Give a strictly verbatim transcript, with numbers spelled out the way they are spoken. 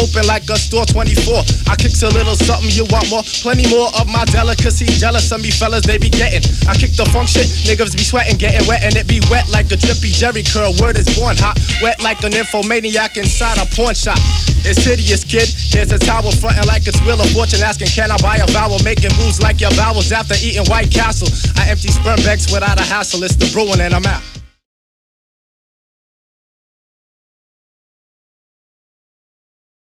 open like a store twenty-four. I kicks a little something, you want more? Plenty more of my delicacy. Jealous of me fellas, they be getting. I kick the funk shit, niggas be sweating, getting wet, and it be wet like a drippy Jerry curl. Word is born hot, wet like an infomaniac inside a porn shop. It's hideous, kid. Here's a towel frontin' like it's Wheel of Fortune, asking can I buy a vowel, making moves like your vowels after eating White Castle. I empty sperm bags without a hassle. It's the brewing and I'm out.